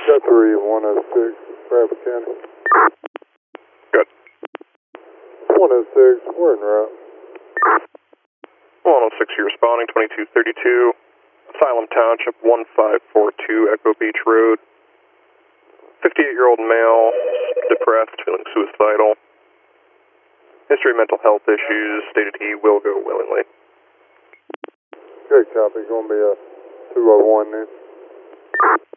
Got 3106, Bradford County. Good. 106, we're en route. 106, you're responding, 2232, Asylum Township, 1542, Echo Beach Road. 58-year-old male, depressed, feeling suicidal. History of mental health issues, stated he will go willingly. Good copy, gonna be a 201 then.